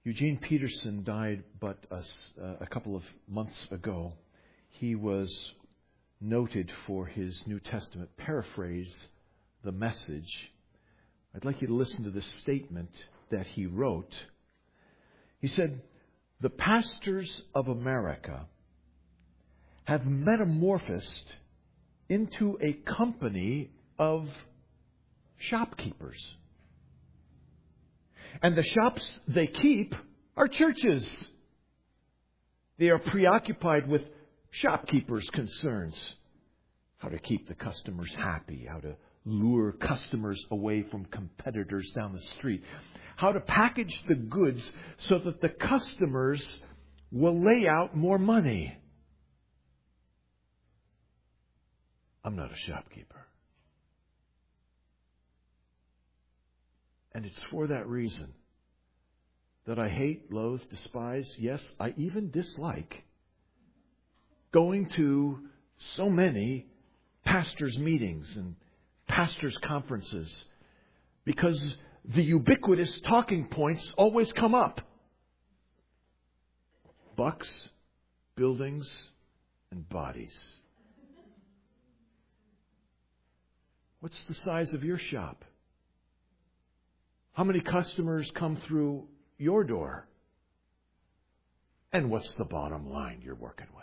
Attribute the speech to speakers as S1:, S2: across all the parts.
S1: Eugene Peterson died but a couple of months ago. He was noted for his New Testament paraphrase, The Message. I'd like you to listen to the statement that he wrote. He said, "The pastors of America have metamorphosed into a company of shopkeepers. And the shops they keep are churches. They are preoccupied with shopkeepers' concerns. How to keep the customers happy, how to lure customers away from competitors down the street, how to package the goods so that the customers will lay out more money. I'm not a shopkeeper. And it's for that reason that I hate, loathe, despise, yes, I even dislike going to so many pastors' meetings and pastors' conferences, because the ubiquitous talking points always come up. Bucks, buildings, and bodies. What's the size of your shop? How many customers come through your door? And what's the bottom line you're working with?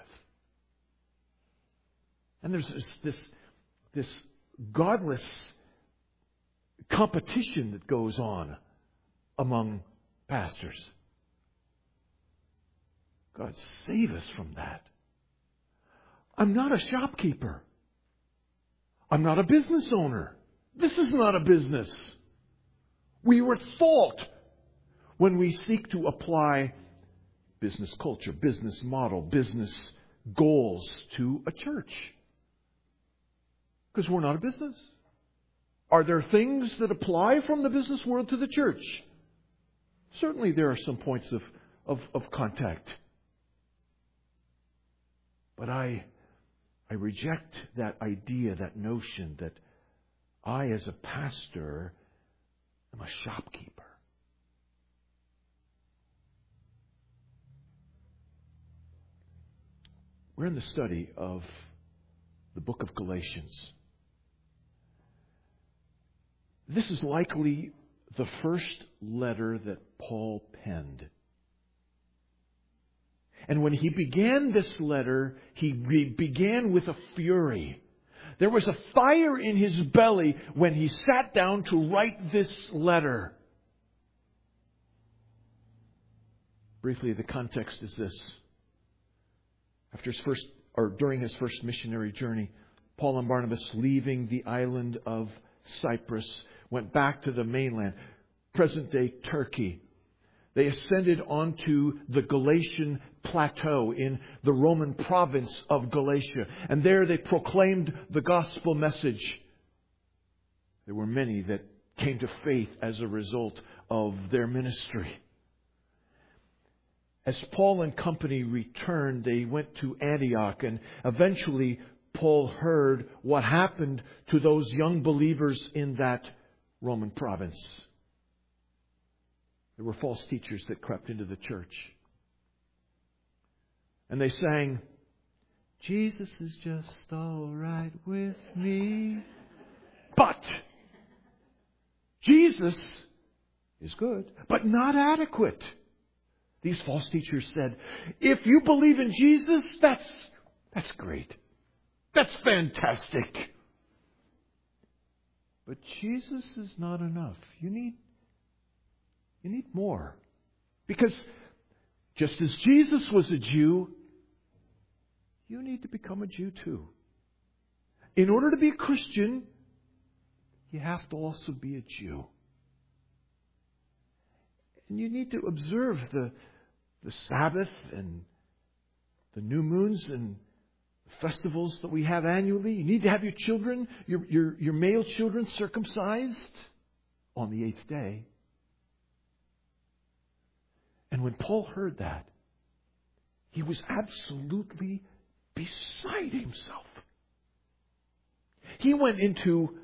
S1: And there's this godless competition that goes on among pastors. God save us from that. I'm not a shopkeeper. I'm not a business owner. This is not a business. We are at fault when we seek to apply business culture, business model, business goals to a church. Because we're not a business. Are there things that apply from the business world to the church? Certainly there are some points of contact. But I reject that idea, that notion that I as a pastor am a shopkeeper. We're in the study of the book of Galatians. This is likely the first letter that Paul penned. And when he began this letter, he began with a fury. There was a fire in his belly when he sat down to write this letter. Briefly, the context is this. During his first missionary journey, Paul and Barnabas, leaving the island of Cyprus, went back to the mainland, present-day Turkey. They ascended onto the Galatian plateau in the Roman province of Galatia. And there they proclaimed the gospel message. There were many that came to faith as a result of their ministry. As Paul and company returned, they went to Antioch, and eventually Paul heard what happened to those young believers in that Roman province. There were false teachers that crept into the church. And they sang, "Jesus is just all right with me. But Jesus is good, but not adequate." These false teachers said, if you believe in Jesus, that's great. That's fantastic. But Jesus is not enough. You need more. Because just as Jesus was a Jew, you need to become a Jew too. In order to be a Christian, you have to also be a Jew. And you need to observe the Sabbath and the new moons and festivals that we have annually. You need to have your children, your male children, circumcised on the 8th day. And when Paul heard that, he was absolutely beside himself. He went into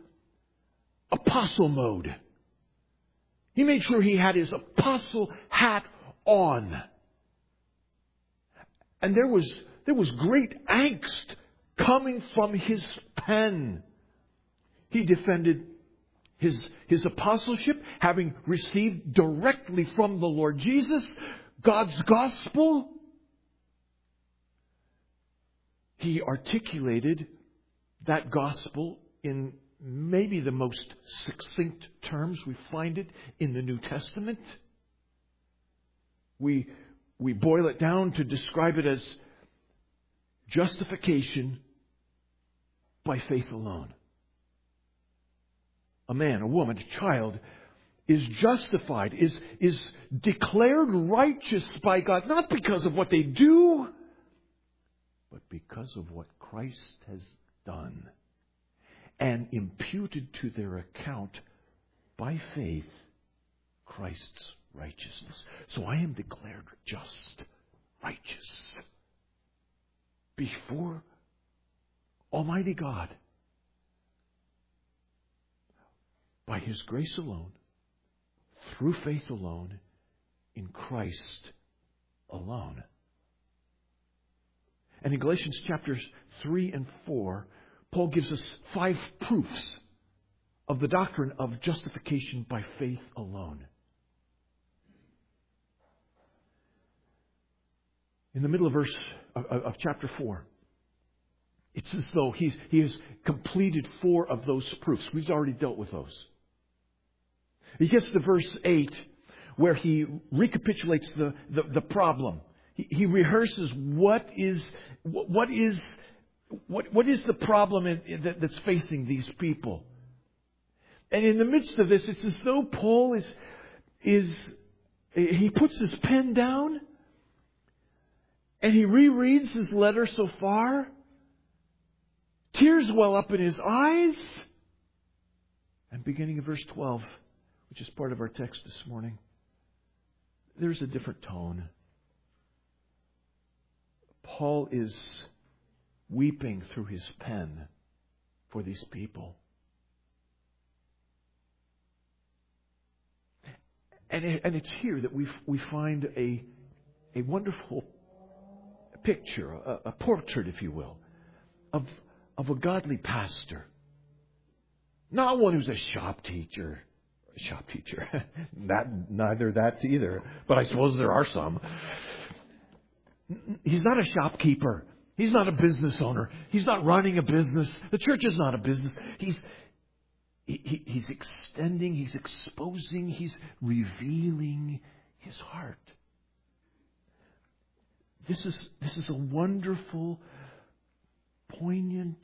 S1: apostle mode. He made sure he had his apostle hat on. And there was great angst coming from his pen. He defended his apostleship, having received directly from the Lord Jesus God's gospel. He articulated that gospel in maybe the most succinct terms. We find it in the New Testament. We boil it down to describe it as justification by faith alone. A man, a woman, a child is justified, is declared righteous by God, not because of what they do, but because of what Christ has done, and imputed to their account by faith Christ's righteousness. So I am declared just, righteous before Almighty God by His grace alone, through faith alone, in Christ alone. And in Galatians chapters 3 and 4, Paul gives us 5 proofs of the doctrine of justification by faith alone. In the middle of chapter 4, it's as though he has completed 4 of those proofs. We've already dealt with those. He gets to verse 8, where he recapitulates the problem. He rehearses what is the problem that's facing these people. And in the midst of this, it's as though Paul he puts his pen down and he rereads his letter so far. Tears well up in his eyes. And beginning in verse 12, which is part of our text this morning, there's a different tone. Paul is weeping through his pen for these people. And it's here that we find a wonderful picture, a portrait, if you will, of a godly pastor. Not one who's a shop teacher. Neither that either. But I suppose there are some. He's not a shopkeeper. He's not a business owner. He's not running a business. The church is not a business. He's extending, he's exposing, he's revealing his heart. This is a wonderful, poignant,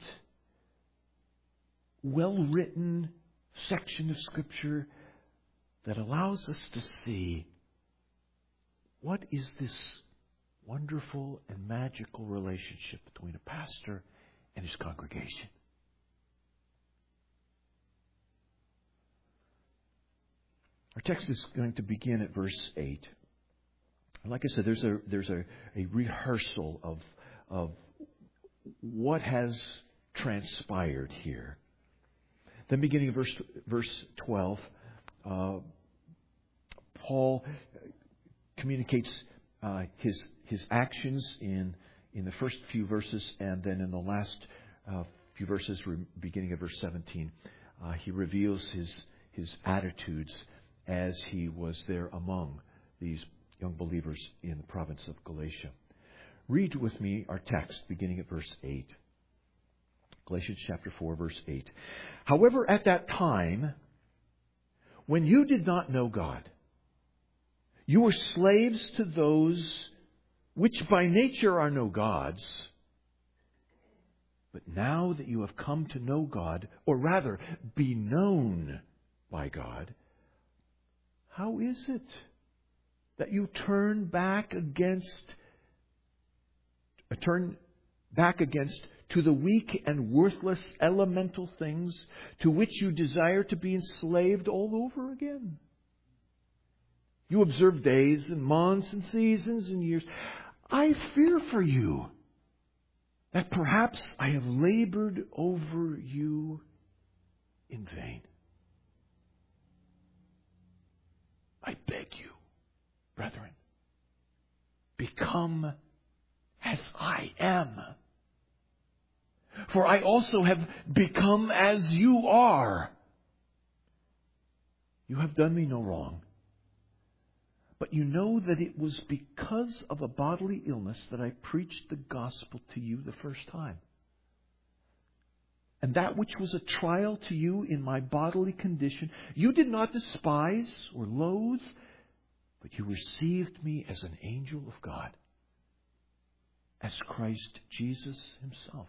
S1: well-written section of Scripture that allows us to see what is this wonderful and magical relationship between a pastor and his congregation. Our text is going to begin at verse 8. Like I said, there's a rehearsal of what has transpired here. Then beginning of verse 12, Paul communicates his actions in the first few verses, and then in the last few verses, beginning of verse 17, he reveals his attitudes as he was there among these young believers in the province of Galatia. Read with me our text beginning at verse 8. Galatians chapter 4, verse 8. However, at that time, when you did not know God, you were slaves to those which by nature are no gods. But now that you have come to know God, or rather, be known by God, how is it that you turn back against to the weak and worthless elemental things to which you desire to be enslaved all over again? You observe days and months and seasons and years. I fear for you that perhaps I have labored over you in vain. I beg you, brethren, become as I am. For I also have become as you are. You have done me no wrong. But you know that it was because of a bodily illness that I preached the gospel to you the first time. And that which was a trial to you in my bodily condition, you did not despise or loathe, but you received me as an angel of God, as Christ Jesus himself.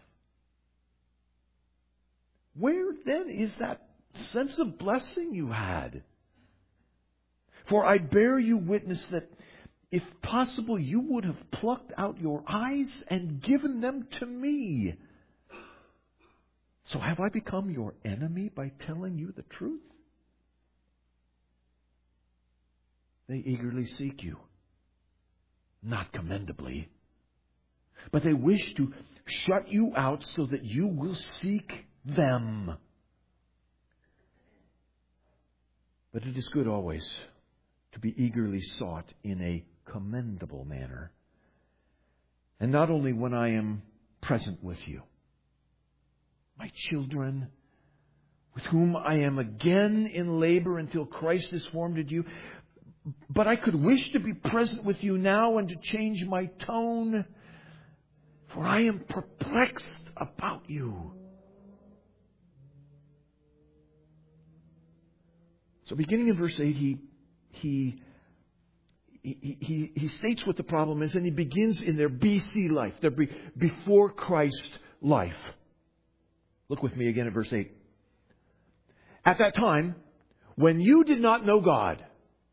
S1: Where then is that sense of blessing you had? For I bear you witness that if possible you would have plucked out your eyes and given them to me. So have I become your enemy by telling you the truth? They eagerly seek you, not commendably, but they wish to shut you out so that you will seek them. But it is good always to be eagerly sought in a commendable manner, and not only when I am present with you. My children, with whom I am again in labor until Christ is formed in you, but I could wish to be present with you now and to change my tone, for I am perplexed about you. So beginning in verse 8, he states what the problem is, and he begins in their BC life, their before Christ life. Look with me again at verse 8. At that time, when you did not know God,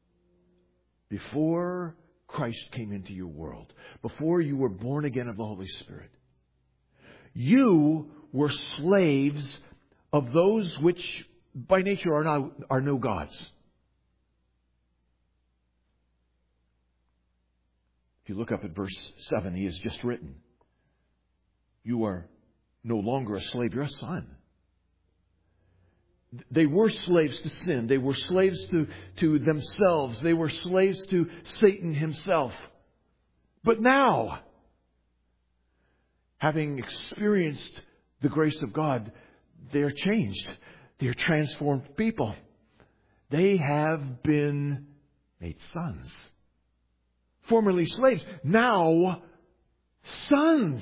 S1: before Christ came into your world, before you were born again of the Holy Spirit, you were slaves of those which by nature are no gods. If you look up at verse 7, he has just written, you are no longer a slave, you're a son. They were slaves to sin. They were slaves to themselves. They were slaves to Satan himself. But now, having experienced the grace of God, they are changed. They are transformed people. They have been made sons. Formerly slaves, now sons.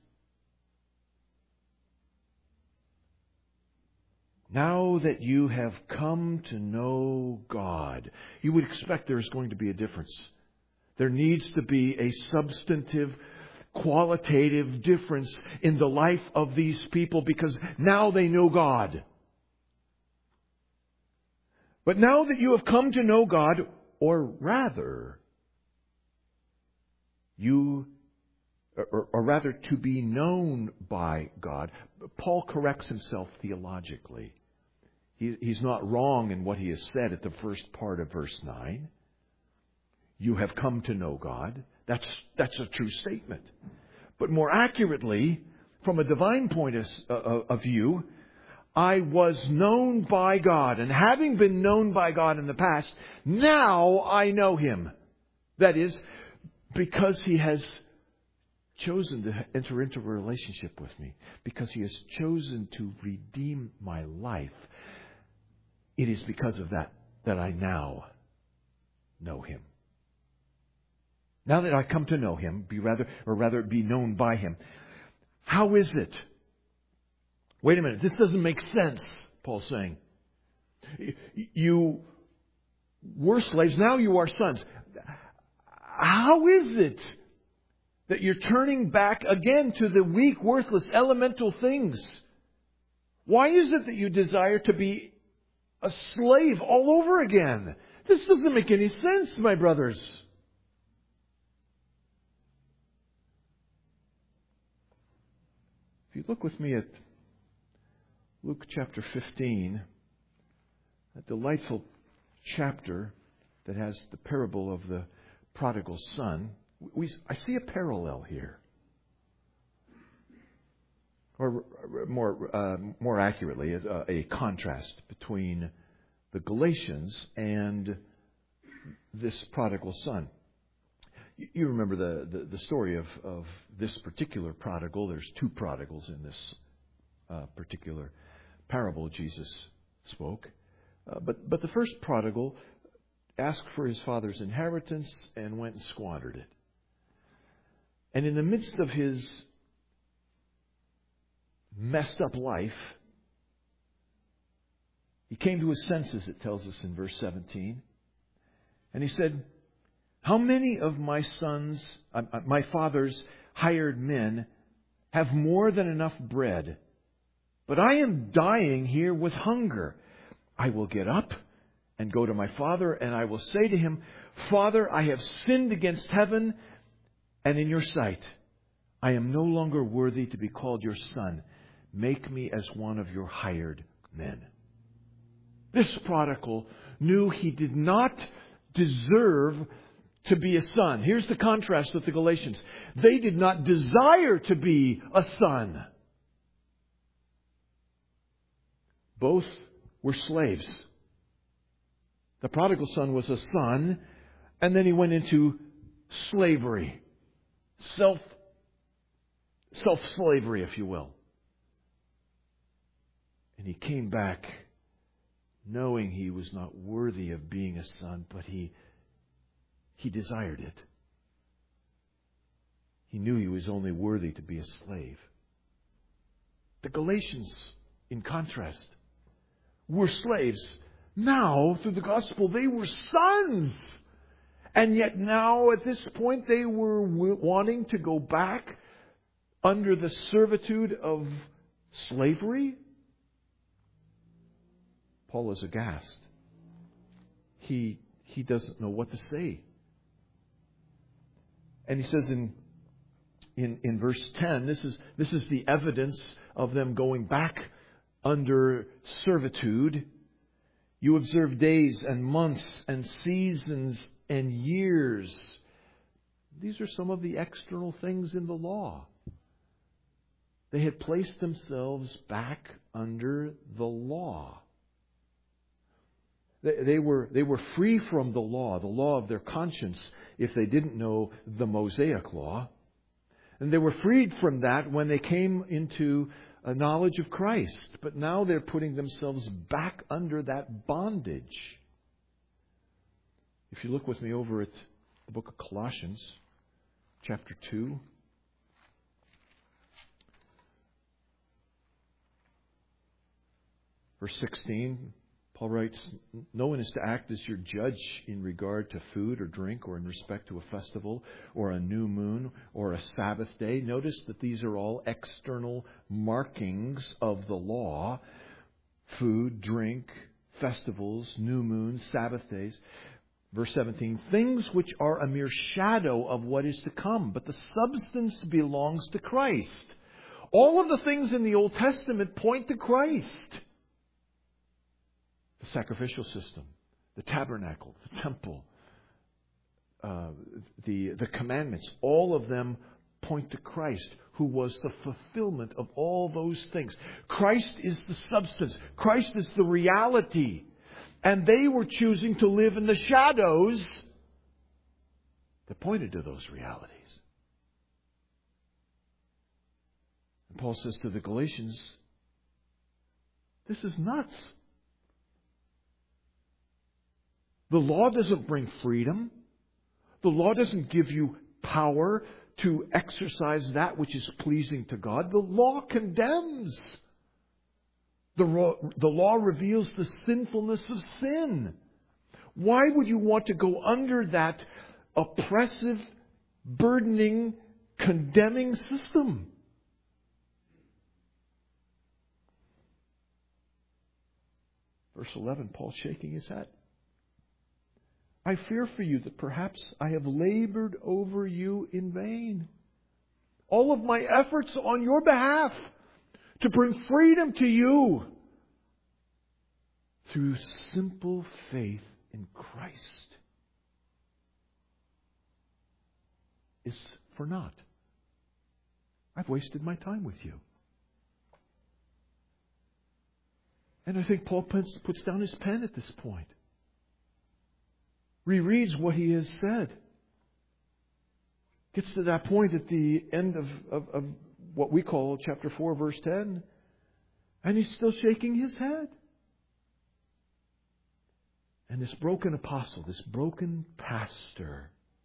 S1: Now that you have come to know God, you would expect there is going to be a difference. There needs to be a substantive, qualitative difference in the life of these people because now they know God. But now that you have come to know God, or rather, to be known by God, Paul corrects himself theologically. He's not wrong in what he has said at the first part of verse 9. You have come to know God. That's a true statement. But more accurately, from a divine point of view, I was known by God. And having been known by God in the past, now I know Him. That is, because He has chosen to enter into a relationship with me, because He has chosen to redeem my life, it is because of that I now know Him. Now that I come to know Him, be known by Him. How is it? Wait a minute, this doesn't make sense, Paul's saying. You were slaves, now you are sons. How is it that you're turning back again to the weak, worthless, elemental things? Why is it that you desire to be a slave all over again? This doesn't make any sense, my brothers. If you look with me at Luke chapter 15, a delightful chapter that has the parable of the prodigal son, I see a parallel here. Or more accurately, a contrast between the Galatians and this prodigal son. You remember the story of this particular prodigal. There's two prodigals in this particular parable Jesus spoke. But the first prodigal asked for his father's inheritance and went and squandered it. And in the midst of his messed up life, he came to his senses, it tells us in verse 17. And he said, "How many of my father's hired men have more than enough bread? But I am dying here with hunger. I will get up and go to my father, and I will say to him, 'Father, I have sinned against heaven and in your sight. I am no longer worthy to be called your son. Make me as one of your hired men.'" This prodigal knew he did not deserve to be a son. Here's the contrast with the Galatians. They did not desire to be a son. Both were slaves. The prodigal son was a son, and then he went into slavery. Self-slavery, if you will. And he came back knowing he was not worthy of being a son, but he desired it. He knew he was only worthy to be a slave. The Galatians, in contrast, were slaves. Now, through the gospel, they were sons. And yet now, at this point, they were wanting to go back under the servitude of slavery. Paul is aghast. He doesn't know what to say. And he says in verse 10, this is the evidence of them going back under servitude. "You observe days and months and seasons and years." These are some of the external things in the law. They had placed themselves back under the law. They were free from the law of their conscience, if they didn't know the Mosaic law. And they were freed from that when they came into a knowledge of Christ. But now they're putting themselves back under that bondage. If you look with me over at the book of Colossians, chapter 2. Verse 16. Paul writes, "No one is to act as your judge in regard to food or drink or in respect to a festival or a new moon or a Sabbath day." Notice that these are all external markings of the law. Food, drink, festivals, new moons, Sabbath days. Verse 17, "Things which are a mere shadow of what is to come, but the substance belongs to Christ." All of the things in the Old Testament point to Christ. The sacrificial system, the tabernacle, the temple, the commandments, all of them point to Christ, who was the fulfillment of all those things. Christ is the substance. Christ is the reality. And they were choosing to live in the shadows that pointed to those realities. And Paul says to the Galatians, this is nuts. The law doesn't bring freedom. The law doesn't give you power to exercise that which is pleasing to God. The law condemns. The law reveals the sinfulness of sin. Why would you want to go under that oppressive, burdening, condemning system? Verse 11, Paul shaking his head. "I fear for you that perhaps I have labored over you in vain. All of my efforts on your behalf to bring freedom to you through simple faith in Christ is for naught. I've wasted my time with you." And I think Paul puts down his pen at this point. Rereads what he has said. Gets to that point at the end of what we call chapter 4, verse 10. And he's still shaking his head. And this broken apostle, this broken pastor,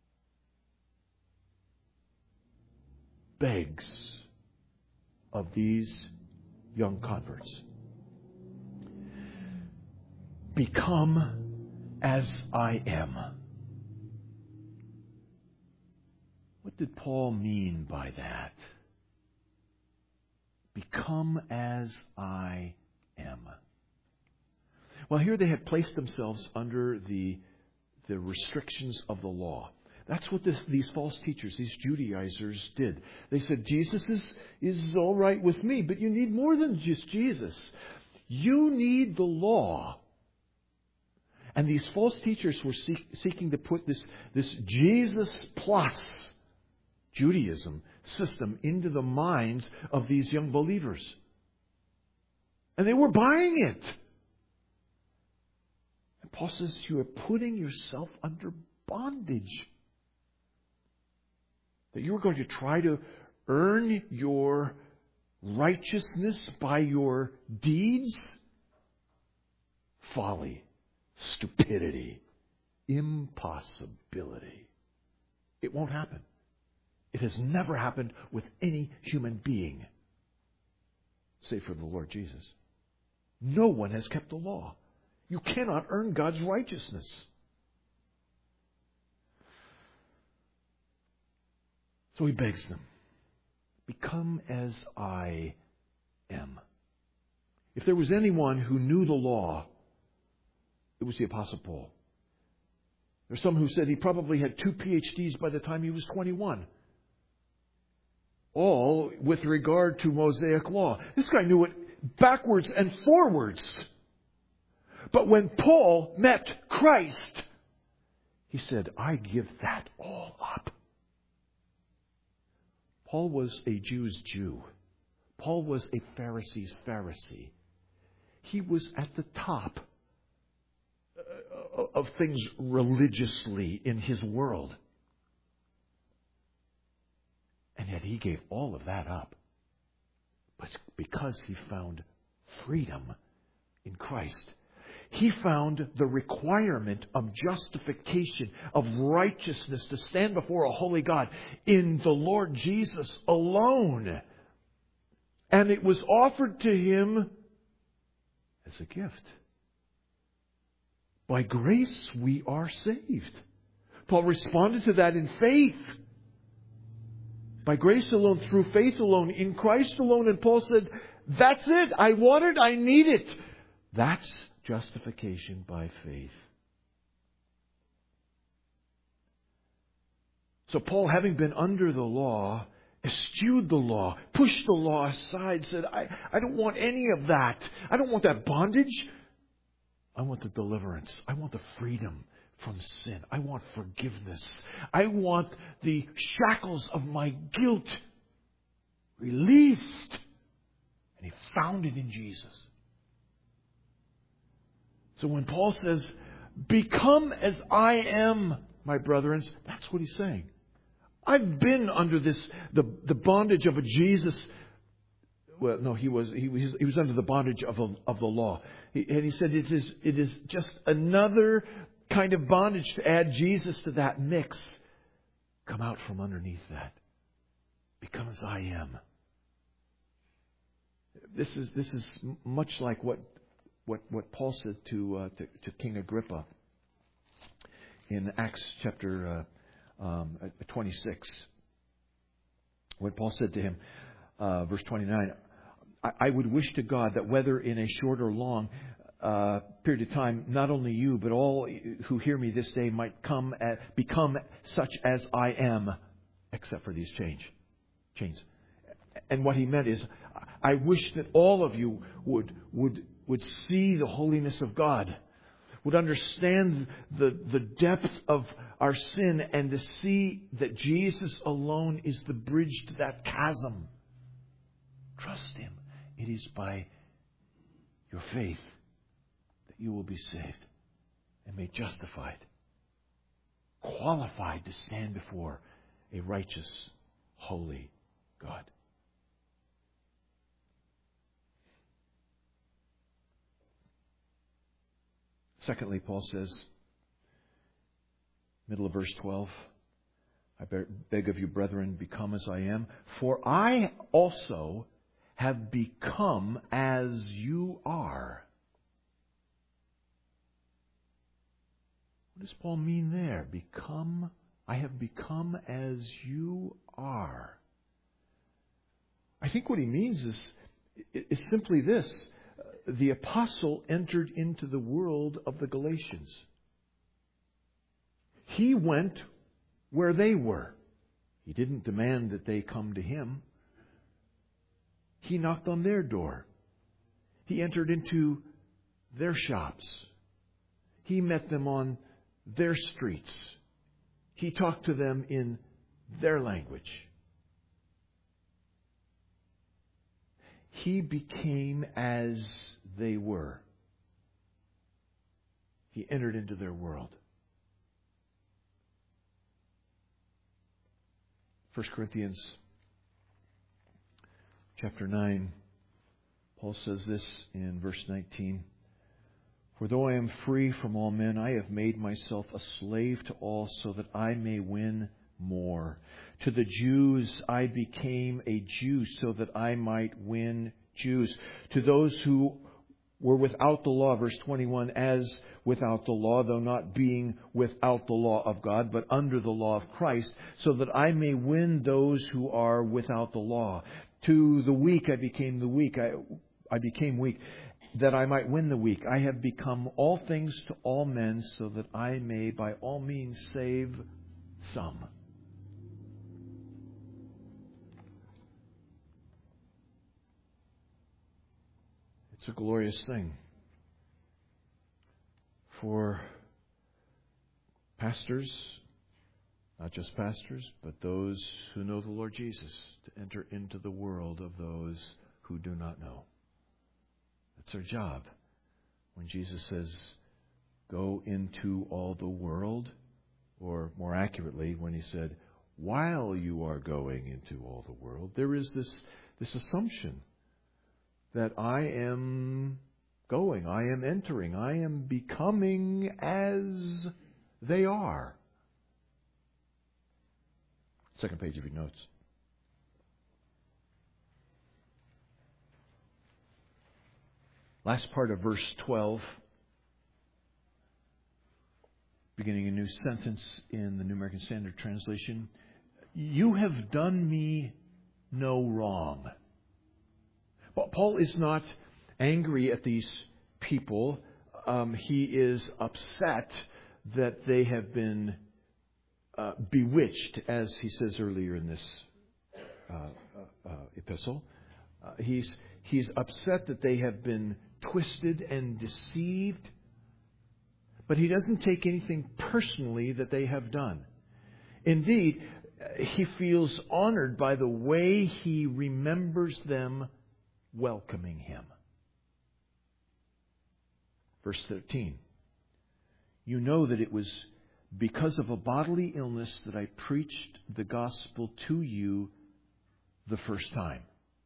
S1: begs of these young converts, become as I am. What did Paul mean by that? Become as I am. Well, here they had placed themselves under the restrictions of the law. That's what these false teachers, these Judaizers did. They said, Jesus is all right with me, but you need more than just Jesus. You need the law. And these false teachers were seeking to put this Jesus plus Judaism system into the minds of these young believers. And they were buying it. And Paul says, you are putting yourself under bondage. That you are going to try to earn your righteousness by your deeds? Folly, stupidity, impossibility. It won't happen. It has never happened with any human being, save for the Lord Jesus. No one has kept the law. You cannot earn God's righteousness. So he begs them, become as I am. If there was anyone who knew the law, it was the Apostle Paul. There's some who said he probably had 2 PhDs by the time he was 21. All with regard to Mosaic law. This guy knew it backwards and forwards. But when Paul met Christ, he said, I give that all up. Paul was a Jew's Jew. Paul was a Pharisee's Pharisee. He was at the top of things religiously in his world. And yet he gave all of that up. But because he found freedom in Christ. He found the requirement of justification, of righteousness to stand before a holy God in the Lord Jesus alone. And it was offered to him as a gift. By grace we are saved. Paul responded to that in faith. By grace alone, through faith alone, in Christ alone. And Paul said, that's it. I want it. I need it. That's justification by faith. So Paul, having been under the law, eschewed the law, pushed the law aside, said, I don't want any of that. I don't want that bondage. I want the deliverance. I want the freedom from sin. I want forgiveness. I want the shackles of my guilt released. And he found it in Jesus. So when Paul says, become as I am, my brethren, that's what he's saying. I've been under the bondage of a Jesus. Well, no, he was under the bondage of the law. And he said it is just another kind of bondage to add Jesus to that mix. Come out from underneath that. Become as I am. This is much like what Paul said to King Agrippa in Acts chapter 26. What Paul said to him, verse 29, I would wish to God that whether in a short or long period of time, not only you, but all who hear me this day might become such as I am, except for these chains. And what he meant is, I wish that all of you would see the holiness of God, would understand the depth of our sin, and to see that Jesus alone is the bridge to that chasm. Trust Him. It is by your faith that you will be saved and made justified, qualified to stand before a righteous, holy God. Secondly, Paul says, middle of verse 12, I beg of you, brethren, become as I am, for I also have become as you are. What does Paul mean there? I have become as you are. I think what he means is simply this. The apostle entered into the world of the Galatians. He went where they were. He didn't demand that they come to him. He knocked on their door. He entered into their shops. He met them on their streets. He talked to them in their language. He became as they were. He entered into their world. 1 Corinthians chapter 9, Paul says this in verse 19. For though I am free from all men, I have made myself a slave to all so that I may win more. To the Jews I became a Jew so that I might win Jews. To those who were without the law, verse 21, as without the law, though not being without the law of God, but under the law of Christ, so that I may win those who are without the law. To the weak I became the weak. I became weak, that I might win the weak. I have become all things to all men, so that I may by all means save some. It's a glorious thing for pastors, not just pastors, but those who know the Lord Jesus, to enter into the world of those who do not know. That's our job. When Jesus says, go into all the world, or more accurately, when he said, while you are going into all the world, there is this assumption that I am going, I am entering, I am becoming as they are. Second page of your notes. Last part of verse 12, beginning a new sentence in the New American Standard Translation. You have done me no wrong. Paul is not angry at these people. He is upset that they have been bewitched, as he says earlier in this epistle. He's upset that they have been twisted and deceived, but he doesn't take anything personally that they have done. Indeed, he feels honored by the way he remembers them welcoming him. Verse 13. You know that it was because of a bodily illness that I preached the gospel to you the first time.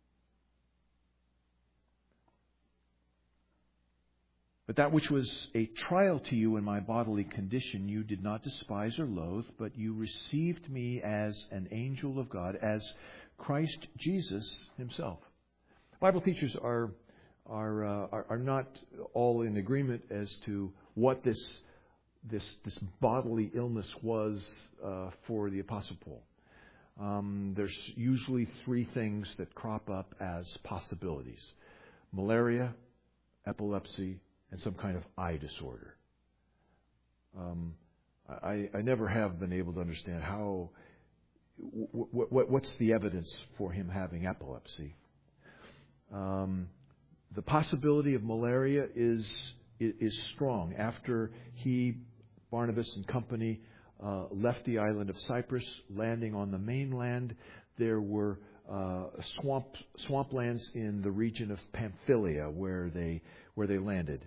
S1: But that which was a trial to you in my bodily condition, you did not despise or loathe, but you received me as an angel of God, as Christ Jesus himself. Bible teachers are not all in agreement as to what this bodily illness was for the Apostle Paul. There's usually three things that crop up as possibilities: malaria, epilepsy, and some kind of eye disorder. I never have been able to understand how. What's the evidence for him having epilepsy? The possibility of malaria is strong. After Barnabas and company left the island of Cyprus, landing on the mainland, there were swamplands in the region of Pamphylia where they landed.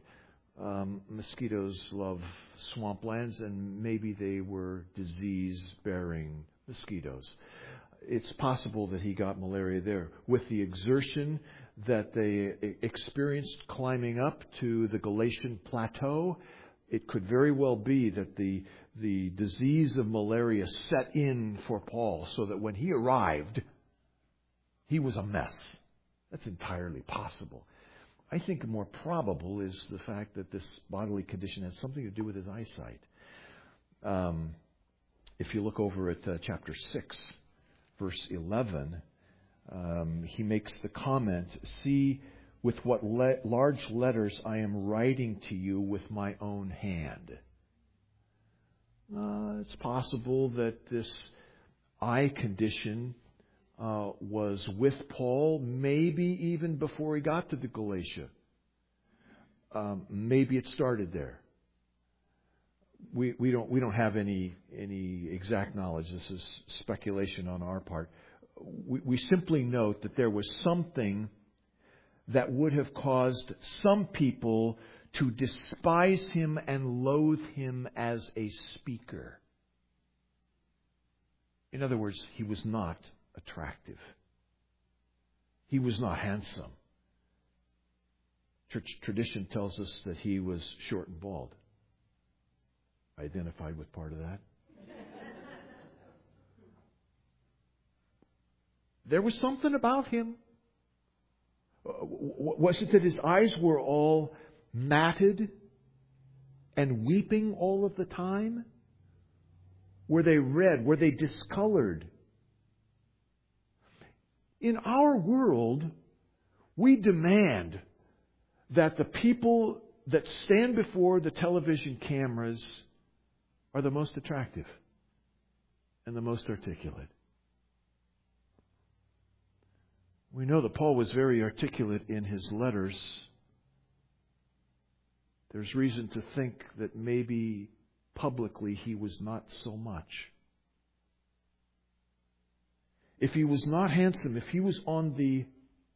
S1: Mosquitoes love swamplands, and maybe they were disease-bearing Mosquitoes. It's possible that he got malaria there. With the exertion that they experienced climbing up to the Galatian plateau, it could very well be that the disease of malaria set in for Paul, so that when he arrived, he was a mess. That's entirely possible. I think more probable is the fact that this bodily condition has something to do with his eyesight. If you look over at chapter 6, verse 11, he makes the comment, "See with what large letters I am writing to you with my own hand." It's possible that this eye condition was with Paul, maybe even before he got to the Galatia. Maybe it started there. We don't have any exact knowledge. This is speculation on our part. We simply note that there was something that would have caused some people to despise him and loathe him as a speaker. In other words, he was not attractive. He was not handsome. Church tradition tells us that he was short and bald. I identified with part of that. There was something about him. Was it that his eyes were all matted and weeping all of the time? Were they red? Were they discolored? In our world, we demand that the people that stand before the television cameras are the most attractive and the most articulate. We know that Paul was very articulate in his letters. There's reason to think that maybe publicly he was not so much. If he was not handsome, if he was on the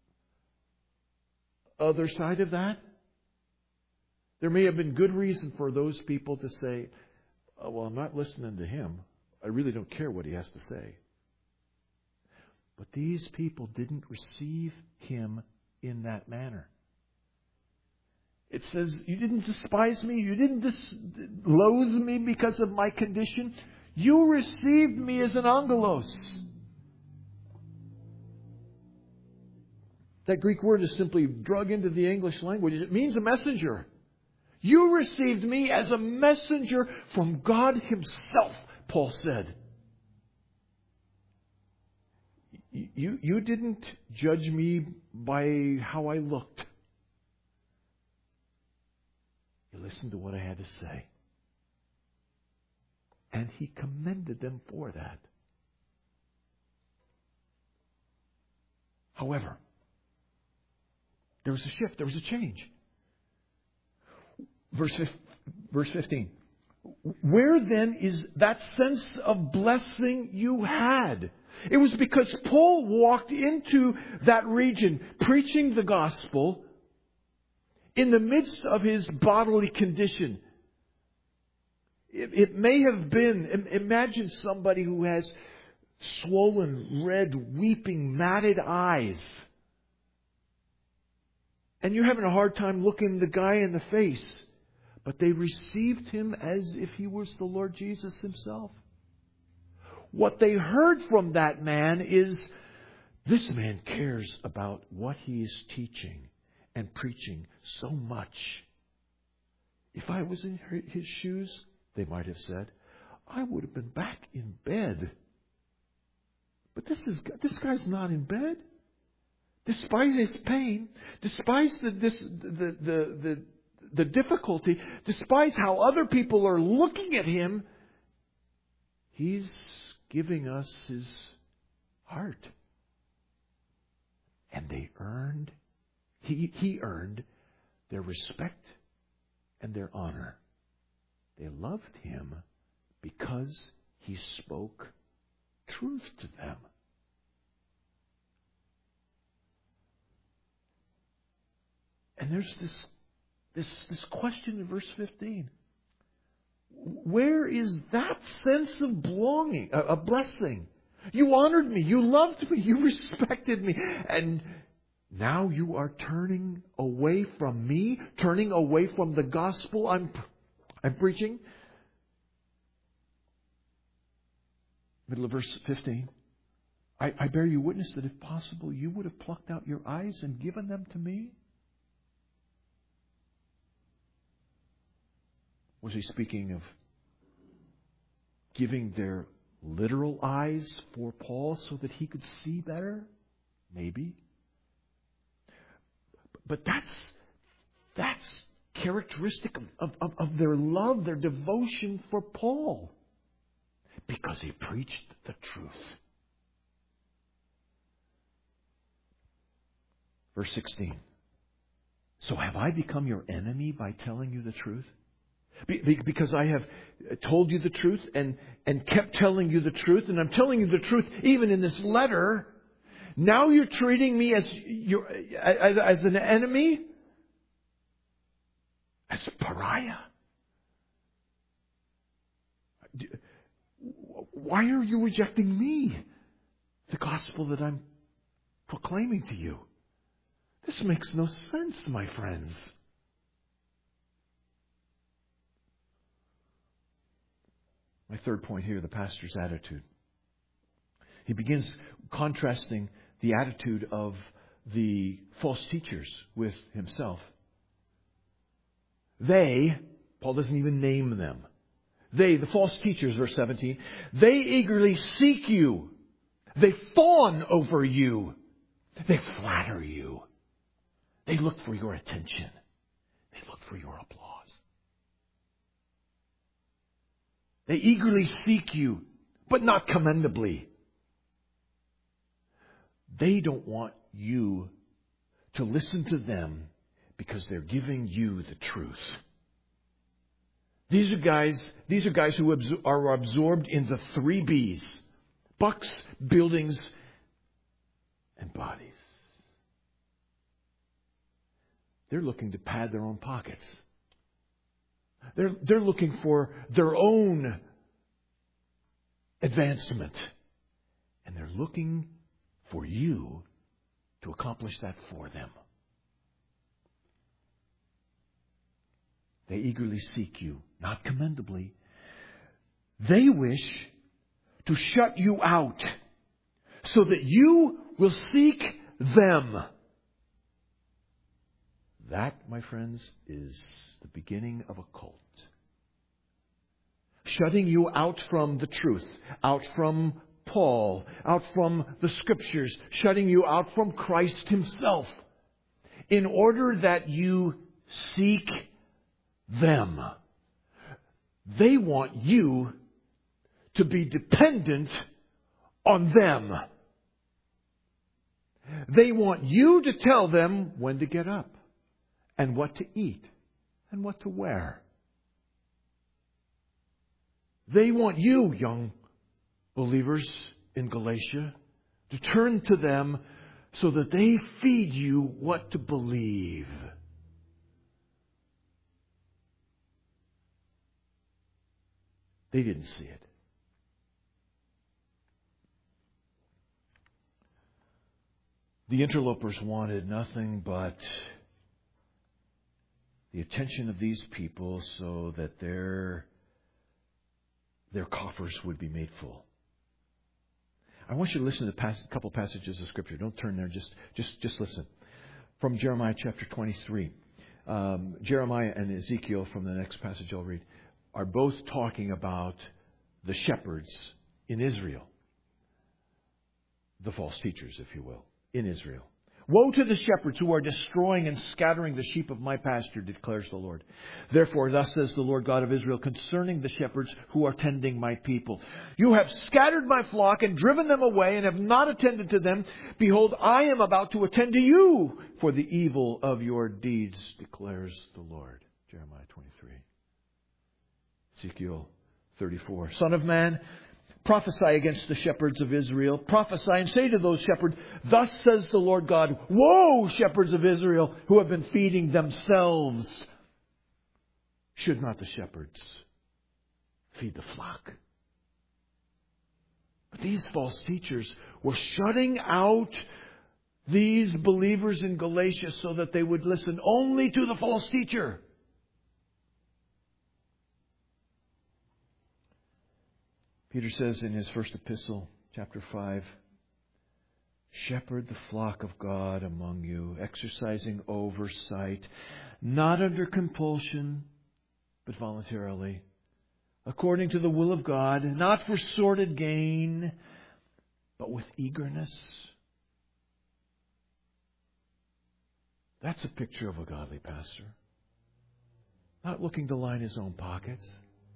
S1: other side of that, there may have been good reason for those people to say, "Oh, well, I'm not listening to him. I really don't care what he has to say." But these people didn't receive him in that manner. It says, "You didn't despise me. You didn't loathe me because of my condition. You received me as an angelos." That Greek word is simply drug into the English language. It means a messenger. You received me as a messenger from God Himself, Paul said. You didn't judge me by how I looked. You listened to what I had to say. And He commended them for that. However, there was a shift. There was a change. Verse 15. Where then is that sense of blessing you had? It was because Paul walked into that region preaching the gospel in the midst of his bodily condition. It may have been, imagine somebody who has swollen, red, weeping, matted eyes. And you're having a hard time looking the guy in the face. But they received him as if he was the Lord Jesus Himself. What they heard from that man is, this man cares about what he is teaching and preaching so much. If I was in his shoes, they might have said, I would have been back in bed. But this guy's not in bed. Despite his pain, despite the difficulty, despite how other people are looking at him, he's giving us his heart. And he earned their respect and their honor. They loved him because he spoke truth to them. And there's this question in verse 15. Where is that sense of belonging, a blessing? You honored me. You loved me. You respected me. And now you are turning away from me, turning away from the gospel I'm preaching. Middle of verse 15. I bear you witness that if possible, you would have plucked out your eyes and given them to me. Was he speaking of giving their literal eyes for Paul so that he could see better? Maybe. But that's characteristic of their love, their devotion for Paul. Because he preached the truth. Verse 16. So have I become your enemy by telling you the truth? Because I have told you the truth and kept telling you the truth, and I'm telling you the truth even in this letter. Now you're treating me as an enemy, as a pariah. Why are you rejecting me, the gospel that I'm proclaiming to you? This makes no sense, my friends. My third point here, the pastor's attitude. He begins contrasting the attitude of the false teachers with himself. They, Paul doesn't even name them. They, the false teachers, verse 17, they eagerly seek you. They fawn over you. They flatter you. They look for your attention. They look for your applause. They eagerly seek you, but not commendably. They don't want you to listen to them because they're giving you the truth. These are guys who are absorbed in the 3 B's. Bucks, buildings, and bodies. They're looking to pad their own pockets. They're looking for their own advancement. And they're looking for you to accomplish that for them. They eagerly seek you, not commendably. They wish to shut you out so that you will seek them. That, my friends, is the beginning of a cult. Shutting you out from the truth, out from Paul, out from the Scriptures, shutting you out from Christ Himself, in order that you seek them. They want you to be dependent on them. They want you to tell them when to get up, and what to eat, and what to wear. They want you, young believers in Galatia, to turn to them so that they feed you what to believe. They didn't see it. The interlopers wanted nothing but the attention of these people so that their coffers would be made full. I want you to listen to a couple passages of Scripture. Don't turn there. Just listen. From Jeremiah chapter 23. Jeremiah and Ezekiel, from the next passage I'll read, are both talking about the shepherds in Israel. The false teachers, if you will, in Israel. Woe to the shepherds who are destroying and scattering the sheep of my pasture, declares the Lord. Therefore, thus says the Lord God of Israel concerning the shepherds who are tending my people. You have scattered my flock and driven them away and have not attended to them. Behold, I am about to attend to you for the evil of your deeds, declares the Lord. Jeremiah 23. Ezekiel 34. Son of man, prophesy against the shepherds of Israel. Prophesy and say to those shepherds, thus says the Lord God, woe, shepherds of Israel, who have been feeding themselves. Should not the shepherds feed the flock. But these false teachers were shutting out these believers in Galatia so that they would listen only to the false teacher. Peter says in his first epistle, chapter 5, shepherd the flock of God among you, exercising oversight, not under compulsion, but voluntarily, according to the will of God, not for sordid gain, but with eagerness. That's a picture of a godly pastor. Not looking to line his own pockets.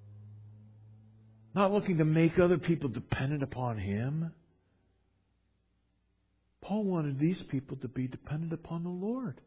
S1: Not looking to make other people dependent upon him. Paul wanted these people to be dependent upon the Lord.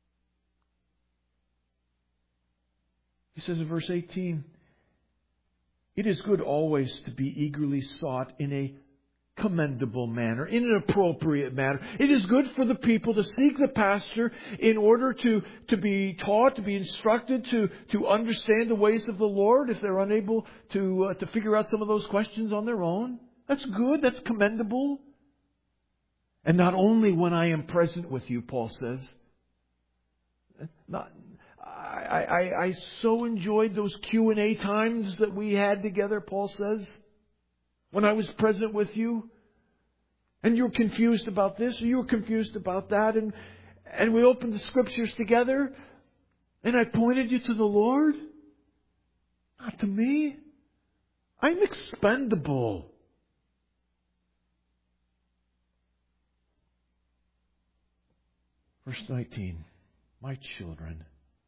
S1: He says in verse 18, it is good always to be eagerly sought in a commendable manner, in an appropriate manner. It is good for the people to seek the pastor in order to be taught, to be instructed, to understand the ways of the Lord if they're unable to figure out some of those questions on their own. That's good. That's commendable. And not only when I am present with you, Paul says. I so enjoyed those Q&A times that we had together, Paul says. When I was present with you, and you were confused about this, or you were confused about that, and we opened the Scriptures together, and I pointed you to the Lord, not to me. I'm expendable. Verse 19, my children,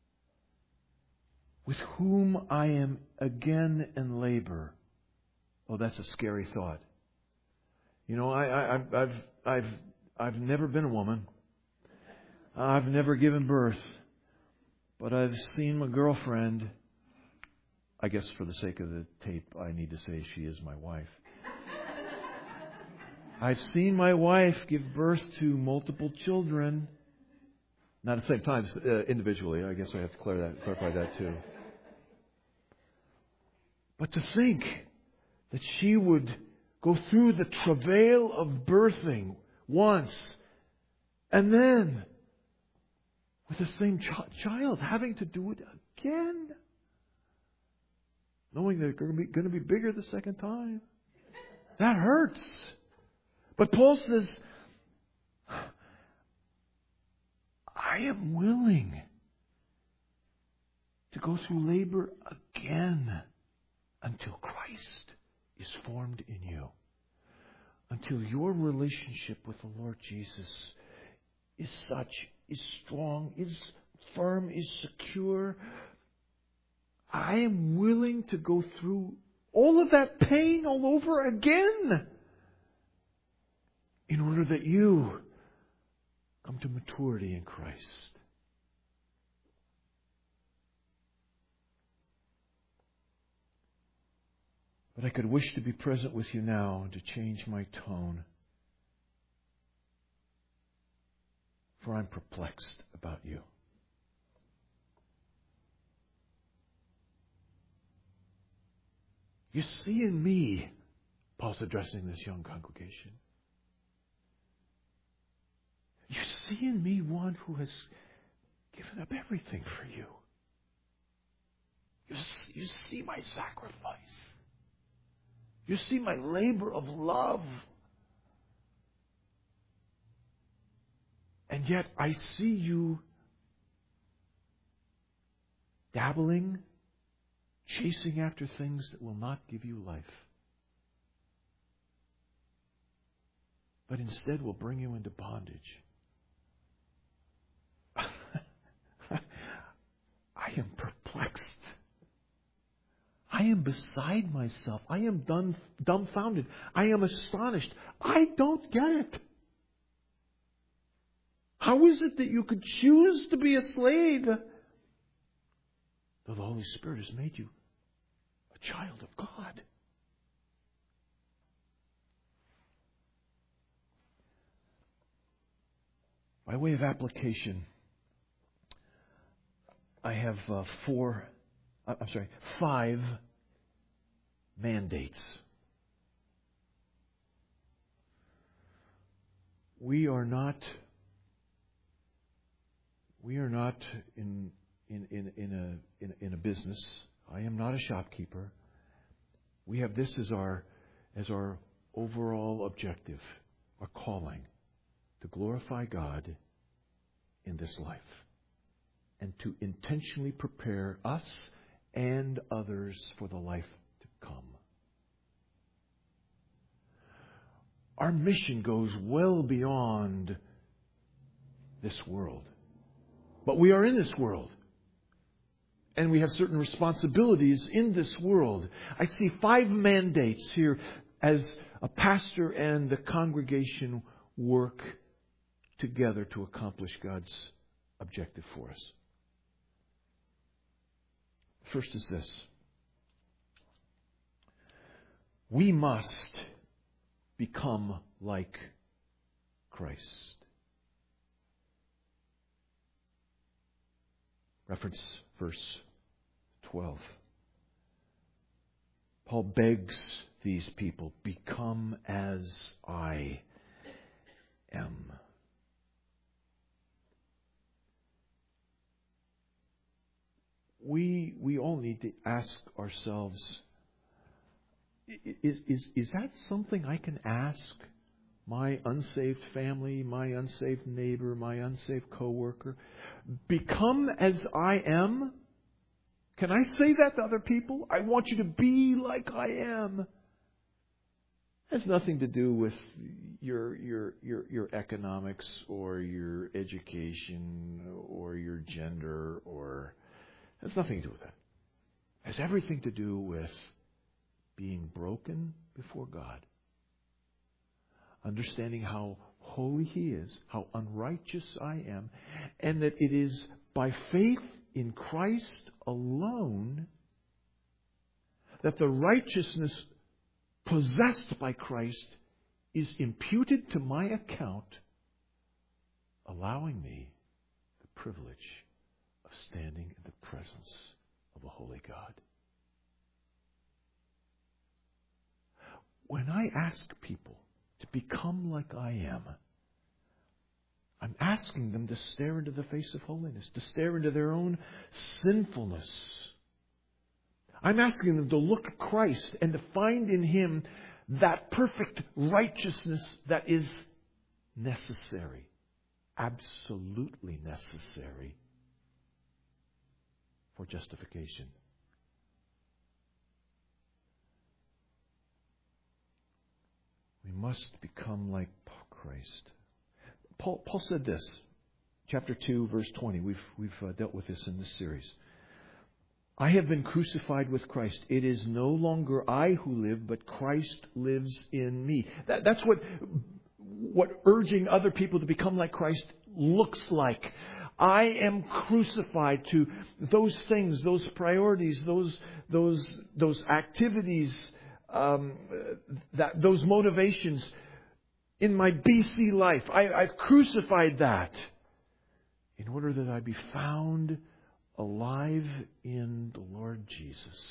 S1: with whom I am again in labor. Oh, that's a scary thought. You know, I've never been a woman. I've never given birth. But I've seen my girlfriend. I guess for the sake of the tape, I need to say she is my wife. I've seen my wife give birth to multiple children. Not at the same time, individually. I guess I have to clarify that too. But to think that she would go through the travail of birthing once, and then with the same child having to do it again, knowing they're going to be bigger the second time. That hurts. But Paul says, I am willing to go through labor again until Christ is formed in you. Until your relationship with the Lord Jesus is such, is strong, is firm, is secure. I am willing to go through all of that pain all over again in order that you come to maturity in Christ. But I could wish to be present with you now and to change my tone. For I'm perplexed about you. You see in me, Paul's addressing this young congregation. You see in me one who has given up everything for you. You see my sacrifice. You see my labor of love. And yet I see you dabbling, chasing after things that will not give you life, but instead will bring you into bondage. I am perplexed. I am beside myself. I am dumbfounded. I am astonished. I don't get it. How is it that you could choose to be a slave though the Holy Spirit has made you a child of God? By way of application, I have 5 mandates. We are not in a business. I am not a shopkeeper. We have this as our overall objective, our calling, to glorify God in this life and to intentionally prepare us and others for the life to come. Our mission goes well beyond this world. But we are in this world. And we have certain responsibilities in this world. I see 5 mandates here as a pastor and the congregation work together to accomplish God's objective for us. First is this. We must become like Christ. Reference verse 12. Paul begs these people, become as I am. We all need to ask ourselves, is that something I can ask my unsaved family, my unsaved neighbor, my unsaved coworker? Become as I am? Can I say that to other people? I want you to be like I am. It has nothing to do with your economics or your education or your gender, or it has nothing to do with that. It has everything to do with being broken before God. Understanding how holy He is, how unrighteous I am, and that it is by faith in Christ alone that the righteousness possessed by Christ is imputed to my account, allowing me the privilege of standing in the presence of a holy God. When I ask people to become like I am, I'm asking them to stare into the face of holiness, to stare into their own sinfulness. I'm asking them to look at Christ and to find in Him that perfect righteousness that is necessary, absolutely necessary for justification. We must become like Christ. Paul said this, chapter 2, verse 20. We've dealt with this in this series. I have been crucified with Christ. It is no longer I who live, but Christ lives in me. That's what urging other people to become like Christ looks like. I am crucified to those things, those priorities, those activities, those motivations in my BC life. I've crucified that in order that I be found alive in the Lord Jesus.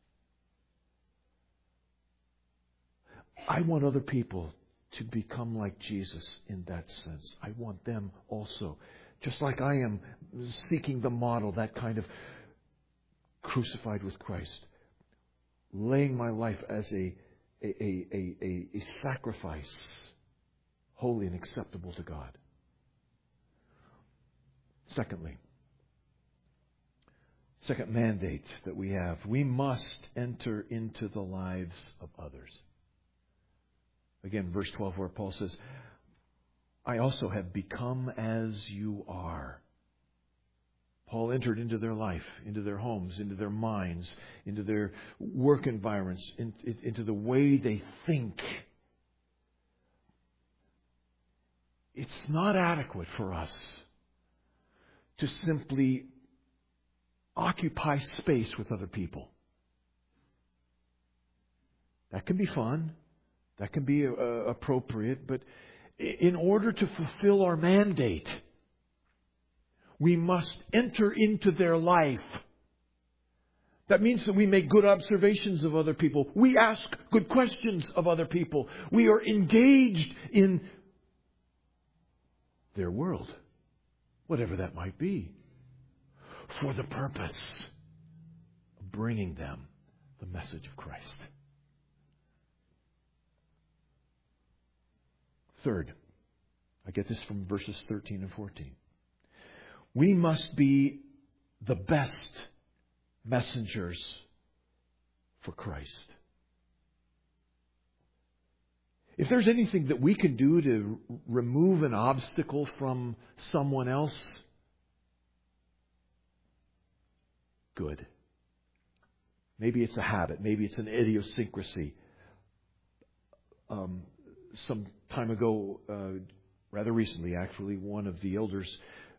S1: I want other people to become like Jesus in that sense. I want them also, just like I am seeking the model, that kind of crucified with Christ, laying my life as a sacrifice, holy and acceptable to God. Secondly, second mandate that we have, we must enter into the lives of others. Again, verse 12, where Paul says, I also have become as you are. Paul entered into their life, into their homes, into their minds, into their work environments, into the way they think. It's not adequate for us to simply occupy space with other people. That can be fun. That can be appropriate. But in order to fulfill our mandate, we must enter into their life. That means that we make good observations of other people. We ask good questions of other people. We are engaged in their world, whatever that might be, for the purpose of bringing them the message of Christ. Third, I get this from verses 13 and 14. We must be the best messengers for Christ. If there's anything that we can do to remove an obstacle from someone else, good. Maybe it's a habit. Maybe it's an idiosyncrasy. Some time ago, rather recently actually, one of the elders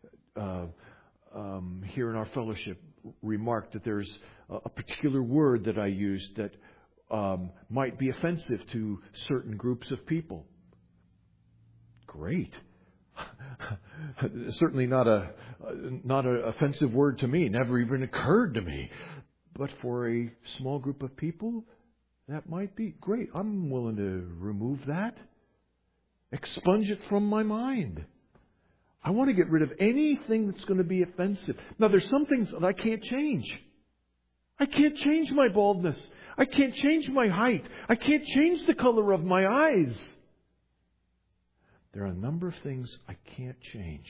S1: here in our fellowship remarked that there's a particular word that I used that might be offensive to certain groups of people. Great. Certainly not an offensive word to me. Never even occurred to me. But for a small group of people, that might be great. I'm willing to remove that. Expunge it from my mind. I want to get rid of anything that's going to be offensive. Now, there's some things that I can't change. I can't change my baldness. I can't change my height. I can't change the color of my eyes. There are a number of things I can't change.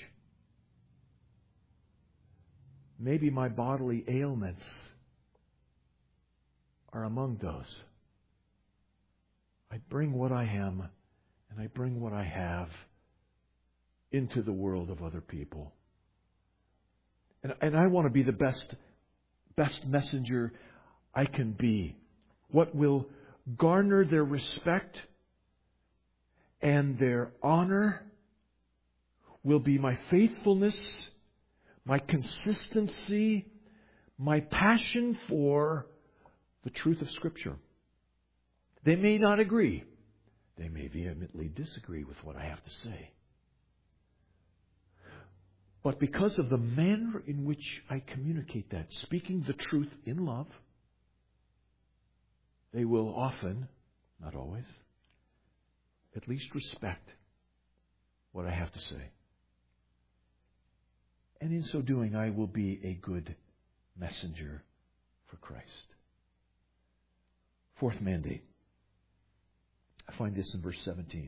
S1: Maybe my bodily ailments are among those. I bring what I am and I bring what I have into the world of other people. And I want to be the best messenger I can be. What will garner their respect and their honor will be my faithfulness, my consistency, my passion for the truth of Scripture. They may not agree. They may vehemently disagree with what I have to say. But because of the manner in which I communicate that, speaking the truth in love, they will often, not always, at least respect what I have to say. And in so doing, I will be a good messenger for Christ. Fourth mandate. I find this in verse 17.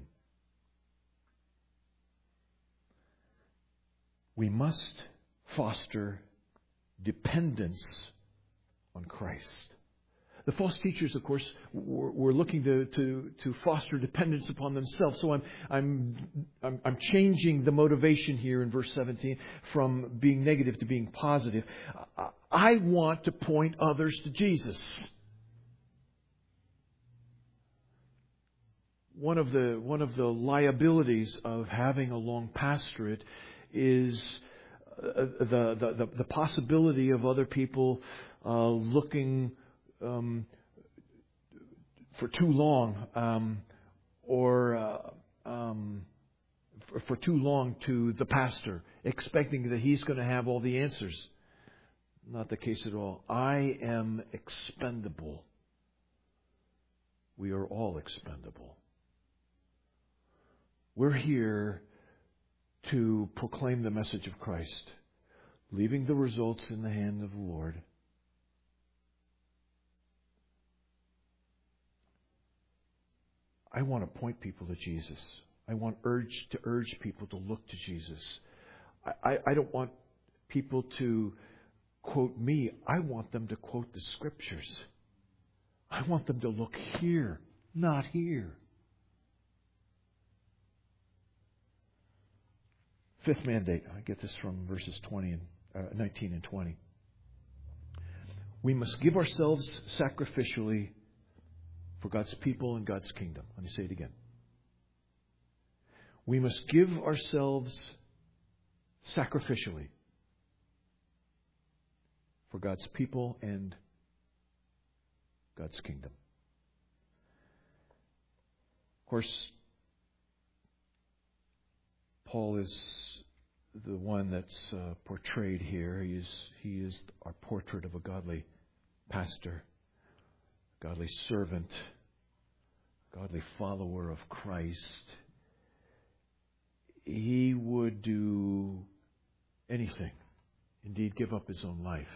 S1: We must foster dependence on Christ. The false teachers, of course, were looking to foster dependence upon themselves. So I'm changing the motivation here in verse 17 from being negative to being positive. I want to point others to Jesus. One of the liabilities of having a long pastorate is the possibility of other people looking for too long for too long to the pastor, expecting that he's going to have all the answers. Not the case at all. I am expendable. We are all expendable. We're here to proclaim the message of Christ, leaving the results in the hand of the Lord. I want to point people to Jesus. I want to urge people to look to Jesus. I don't want people to quote me. I want them to quote the Scriptures. I want them to look here, not here. Fifth mandate. I get this from verses 19 and 20. We must give ourselves sacrificially for God's people and God's kingdom. Let me say it again. We must give ourselves sacrificially for God's people and God's kingdom. Of course, Paul is the one that's portrayed here. He is our portrait of a godly pastor, godly servant, godly follower of Christ, he would do anything, indeed give up his own life,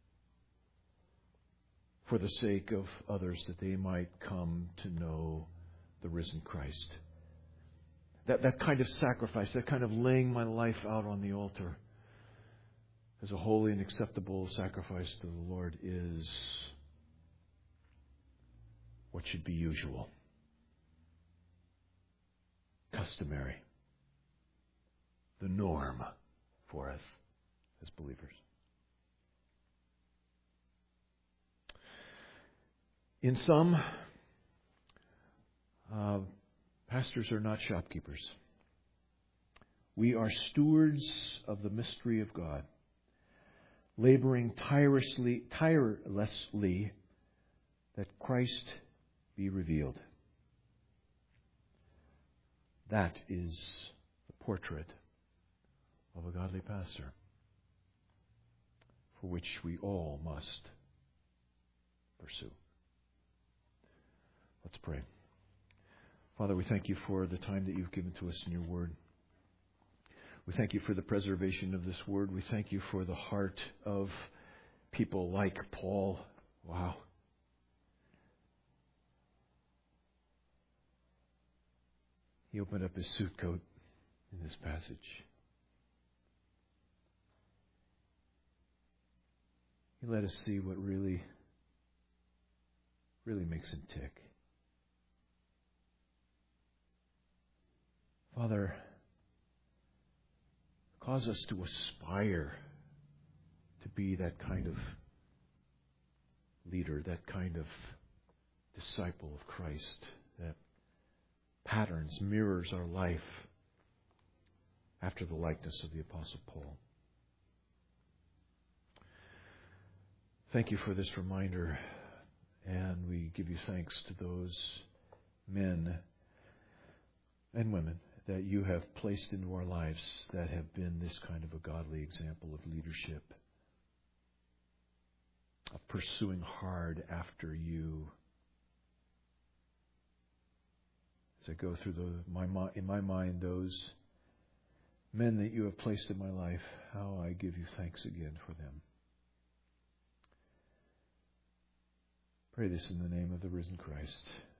S1: for the sake of others, that they might come to know the risen Christ. That kind of sacrifice, that kind of laying my life out on the altar as a holy and acceptable sacrifice to the Lord, is what should be usual, customary, the norm for us as believers. In sum, pastors are not shopkeepers. We are stewards of the mystery of God, laboring tirelessly that Christ be revealed. That is the portrait of a godly pastor, for which we all must pursue. Let's pray. Father, we thank you for the time that you've given to us in your word. We thank you for the preservation of this word. We thank you for the heart of people like Paul. Wow. He opened up his suit coat in this passage. He let us see what really makes him tick. Father, cause us to aspire to be that kind of leader, that kind of disciple of Christ, that patterns, mirrors our life after the likeness of the Apostle Paul. Thank you for this reminder, and we give you thanks to those men and women that you have placed into our lives that have been this kind of a godly example of leadership, of pursuing hard after you. As I go through in my mind those men that you have placed in my life, how I give you thanks again for them. Pray this in the name of the risen Christ.